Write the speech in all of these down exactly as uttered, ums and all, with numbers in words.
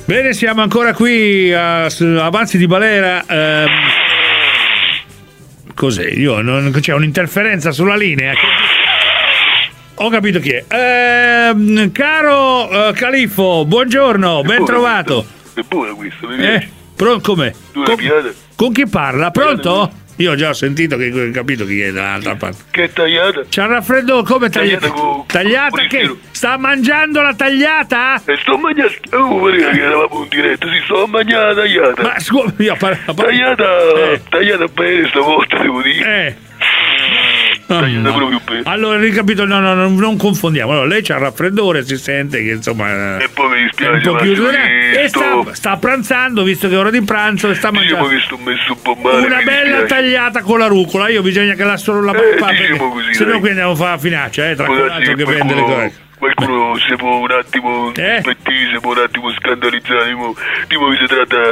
Bene, siamo ancora qui a Avanzi di Balera. Ehm, cos'è? Io non c'è un'interferenza sulla linea. Ho capito chi è. Ehm, caro uh, Califfo, buongiorno, ben trovato. È buona questa, mi piace. Eh, pro- come? Con, piada? con chi parla? Pronto? Io ho già sentito che ho capito chi è dall'altra parte. Che è tagliata? C'ha il raffreddo come tagliata? Tagliata con- Tagliata con il che? filo. Sta mangiando la tagliata? E sto mangiando. Oh, guarda che eravamo in diretta. Si sto mangiando la tagliata. Ma scusa, io par- par- Tagliata. Eh. Tagliata bene stavolta, devo dire. Eh. Tagliata Ah, proprio bene. allora, ricapito, no, no, no, non confondiamo. Allora, lei c'ha il raffreddore, si sente che insomma E poi mi è un dispiace, po' ma più che e sta, sto... sta pranzando, visto che è ora di pranzo, e sta Diciamo mangiando che sto messo un po' male. una mi bella dispiace. tagliata con la rucola. Io bisogna che la solo la Eh, papà, diciamo perché così, sennò dai. qui andiamo a fare la finaccia, eh, tra Può darsi l'altro che qualcuno- vende le cose. Qualcuno si può un attimo Eh? sospettire, si può un attimo scandalizzare, tipo, tipo che si tratta...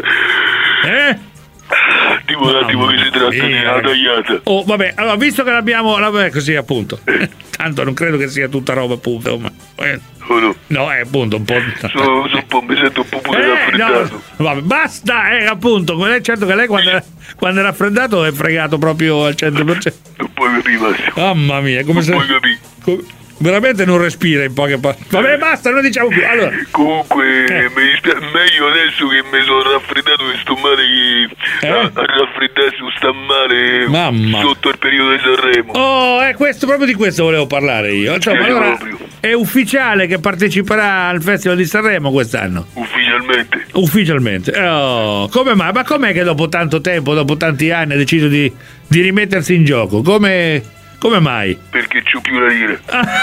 Eh? Tipo un attimo che si tratta di mia. una tagliata. Oh, vabbè, allora, visto che l'abbiamo, vabbè, così appunto. Tanto non credo che sia tutta roba, appunto. Ma, eh, O no? no, è appunto un po'. Sono, sono un po', mi sento un po' pure Eh, raffreddato. no, vabbè, basta, eh, appunto. Lei- Certo che lei quando è, quando è raffreddato è fregato proprio al cento per cento. Non puoi capire, Massimo. Mamma mia, è come Non se. puoi capire. co- veramente non respira in poche parole. Vabbè, basta, non diciamo più. Allora, Comunque, Eh. mi dispiace, meglio adesso che mi sono raffreddato e sto male che Eh? a, a raffreddarsi o sta male Mamma. sotto il periodo di Sanremo. oh, è questo, proprio di questo volevo parlare io. Insomma, Sì, allora, proprio. è ufficiale che parteciperà al Festival di Sanremo quest'anno. Ufficialmente. Ufficialmente. Oh, come mai? Ma com'è che dopo tanto tempo, dopo tanti anni, ha deciso di, di rimettersi in gioco? Come, come mai? Perché c'ho più da dire.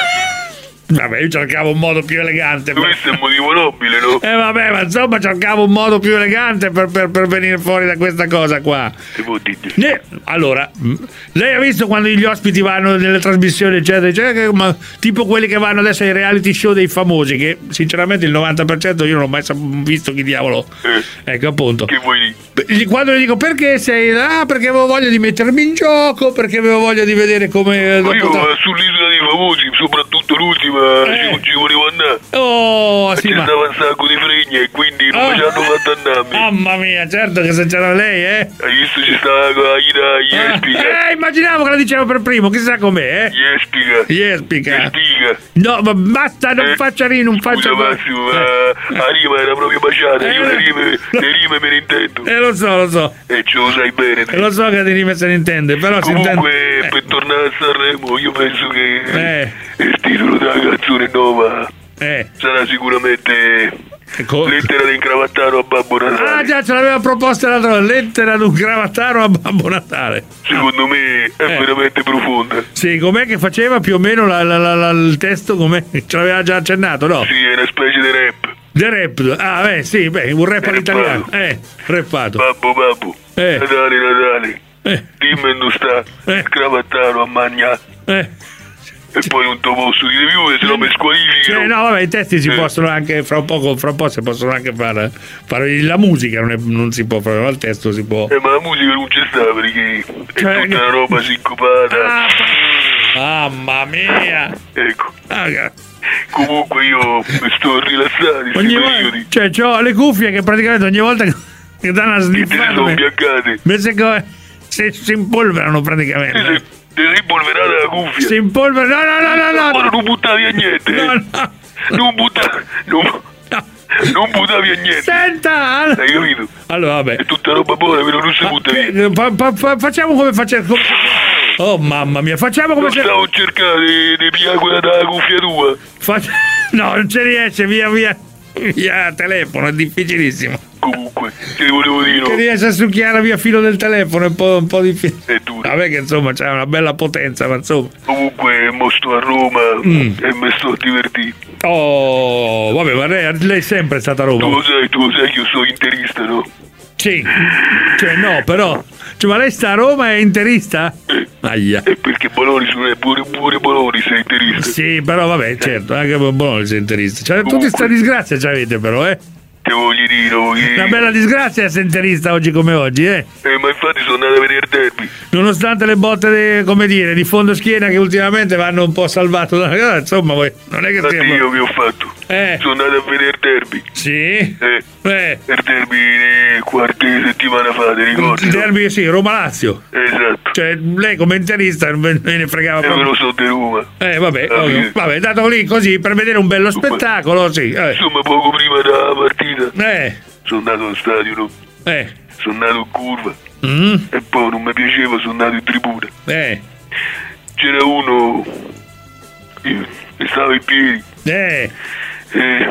Vabbè, io cercavo un modo più elegante. per- Questo è un motivo nobile, no? Eh vabbè, ma insomma cercavo un modo più elegante per, per, per venire fuori da questa cosa qua. Si può dire. Ne- allora, mh, lei ha visto quando gli ospiti vanno nelle trasmissioni, eccetera, eccetera, che- ma tipo quelli che vanno adesso ai reality show dei famosi, che sinceramente il novanta per cento io non ho mai sap- visto chi diavolo. Eh, Ecco, appunto. che vuoi dire? Beh, gli- Quando gli dico perché sei. Ah, perché avevo voglia di mettermi in gioco, perché avevo voglia di vedere come. Ma io dopo ta- eh, sull'isola dei famosi, soprattutto l'ultima, Eh. ci, ci volevo andare. Oh, sì, Ci ma. stava un sacco di fregna e quindi non Oh. mi ci hanno fatto andare. Mamma mia, certo che se c'era lei, eh. Hai visto ci stava con la Ida Jespica. Eh, immaginavo che la diceva per primo, chissà com'è, eh. Jespica. Jespica. Jespica. No, ma basta, non Eh, faccia ri, non faccia. Scusa Massimo, ma Eh. la rima era proprio baciata, Eh, io le eh. rime, le rime me ne intendo. Eh, lo so, lo so. E ce lo sai bene. te. Lo so che di rime se ne intende, però si Comunque, intende. per tornare a Sanremo, io penso che Eh. il titolo della canzone nuova Eh. sarà sicuramente Ecco. Lettera di incravattaro a Babbo Natale. Ah, già, ce l'aveva proposta l'altra volta. Lettera ad un cravattaro a Babbo Natale. Secondo me è Eh. veramente profonda. Sì, com'è che faceva più o meno la- la- la- la- il testo? Com'è? Ce l'aveva già accennato, no? Sì, è una specie di rap. The rap. Ah, beh, sì, beh, un rap È all'italiano. rappato. Eh, rappato. Babbo, babbo. Eh. Natale, Natale. Eh, Dimmi dove sta Eh. il cravattaro a mangiare. eh. E poi non te lo posso dire più, se no mi squalificano. Cioè, no, vabbè, i testi si Eh. possono anche, fra un poco, fra un po' si possono anche fare. fare la musica non, è- non si può fare, ma il testo si può. Eh, ma la musica non c'è sta perché è Cioè, tutta che- una roba sincopata. Ah, mamma mia! Ecco. Ah, che- Comunque io mi sto rilassando in ogni questi volta, periodi. cioè, ho le cuffie che praticamente ogni volta che, che danno una Che te ne sniffata sono mi- biancate. mi sa che si, si impolverano Te praticamente. sei, te sei polverata la cuffia. Si impolverano. No, no, no, no, Ora no. non buttavi via niente. eh. No, no. Non buttavi. Non, No. non buttavi via niente. Senta! Hai capito? Allora, vabbè. È tutta roba buona, però non si butta via. Eh, fa- fa- fa- facciamo come facciamo. come- Oh mamma mia, facciamo come Non se. stavo cercando di, di pigliare quella dalla cuffia tua. Fac- No, non ci riesce, via via. Via telefono, è difficilissimo. Comunque, ti volevo dire, Che no, riesce a succhiare via filo del telefono, è un po', un po' difficile. è duro. Vabbè che insomma c'è una bella potenza, ma insomma. Comunque, mo sto a Roma Mm. e mi sto a divertire. Oh, vabbè, ma lei, lei è sempre stata a Tu Roma. lo sai, tu lo sai che io sono interista, no? Sì. Cioè no, però. Cioè, ma lei sta a Roma e è interista? Aia. E perché Bologna sono pure, pure Bologna sei interista. Sì, però vabbè, certo, anche Bologna è interista. Cioè, tutti sta disgrazia ci avete però, eh? Te voglio dire, voglio dire. Una bella disgrazia essere interista oggi come oggi, eh. Eh, ma infatti sono andato a vedere il derby. Nonostante le botte, di, come dire, di fondo schiena che ultimamente vanno un po' salvato. Da... Insomma, voi, non è che Infatti stiamo... io che ho fatto? Eh. Sono andato a vedere il derby. Sì? Eh. Eh. Il derby di qualche settimana fa, ti ricordi? Il derby, sì, Roma-Lazio. Esatto. Cioè, lei come interista non me ne fregava E me proprio. lo so di Roma. Eh, vabbè, Ah, ovvio. sì. Vabbè, dato lì così per vedere un bello spettacolo, sì. Eh. Insomma, poco prima della partita Eh. sono andato allo stadio, no? Eh. Sono andato in curva. Mm. E poi non mi piaceva, sono andato in tribuna. Eh. C'era uno io, che stava in piedi Eh. e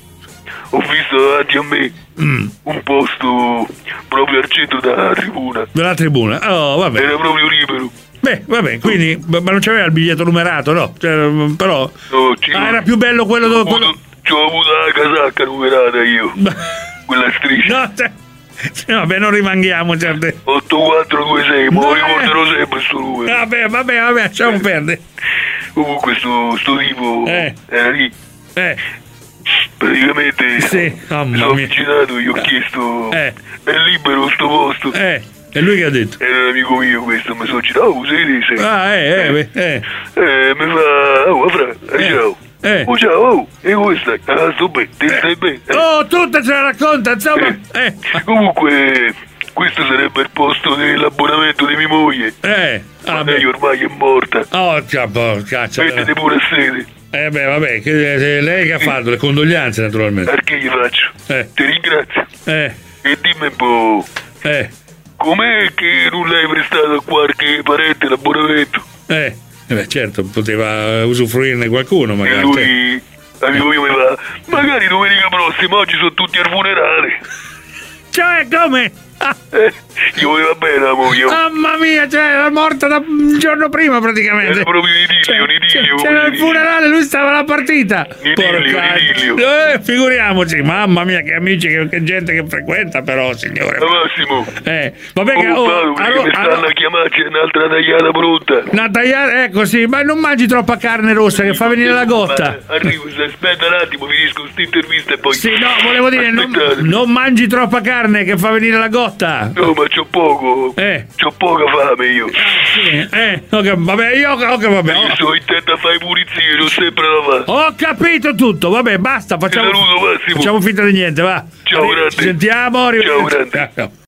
ho visto davanti a me Mm. un posto proprio al centro della tribuna. Della tribuna. Oh, vabbè. Era proprio libero. Beh, vabbè, quindi, ma non c'aveva il biglietto numerato, no? Cioè, però. No, ci Ah, era più bello quello dove. Quello... Ci ho avuto la casacca numerata io. Quella striscia. No, cioè, sì, vabbè, non rimanghiamo certe. otto quattro due sei, ma No, lo eh. ricorderò sempre sto numero. Vabbè, vabbè, vabbè, lasciamo perdere. Comunque sto, sto tipo Eh. era lì. Eh, Praticamente sì, mi mamma sono mia. avvicinato, gli ho chiesto Eh. è libero sto posto. Eh, è lui che ha detto. Era un amico mio questo, mi sono girato, oh, sei lì, sei. Ah, eh, eh, beh, eh. Eh, mi fa, oh, fra, eh, Eh. ciao. Eh. Oh, ciao, oh, e come stai? Ah, sto bene, te stai bene? Eh. Oh, tutta ce la racconta, insomma. Eh, Comunque, questo sarebbe il posto dell'abbonamento di mia moglie. eh. Ah, Ma lei beh. ormai è morta. Oh, cazzo, cazzo. Mettete pure a sede. Eh, beh, vabbè, che, eh, lei che ha fatto? Le condoglianze, naturalmente. Perché gli faccio? Eh. Ti ringrazio. Eh, E dimmi un po', eh, com'è che non l'hai prestato a qualche parente l'abbonamento? eh. Eh beh, certo, poteva usufruirne qualcuno, E magari. lui, amico mio, mi fa, magari domenica prossima, oggi sono tutti al funerale. Cioè, come? Ah, Eh, gli voleva bene la moglie. mamma mia, cioè, era morta da un giorno prima praticamente. Era proprio un idillio, Cioè, un idillio. c'era un il idillio. funerale, lui stava alla partita. Idillio, Porca- idillio. Eh, figuriamoci, mamma mia, che amici, che, che gente che frequenta, però, signore. Ma Massimo, Eh, vabbè che oh, oh, Paolo, a perché Ro- mi a stanno Ro- a chiamare, c'è un'altra tagliata pronta. una tagliata, ecco sì, ma non mangi troppa carne rossa che fa venire la gotta. Ma arrivo, aspetta un attimo, finisco questa intervista e poi... Sì, no, volevo dire, non, Aspettate. non mangi troppa carne che fa venire la gotta. No, ma c'ho poco, Eh. c'ho poca fame io. Sì, eh, ok, vabbè, io ok, vabbè. Io Ho, sto intento a fare pulizie, non sempre la fa. ho capito tutto, vabbè, basta, facciamo, Ti saluto, Massimo. facciamo finta di niente, va. Ciao, Arri- grande. Ci sentiamo, arrivederci. Ciao, grande. Ciao.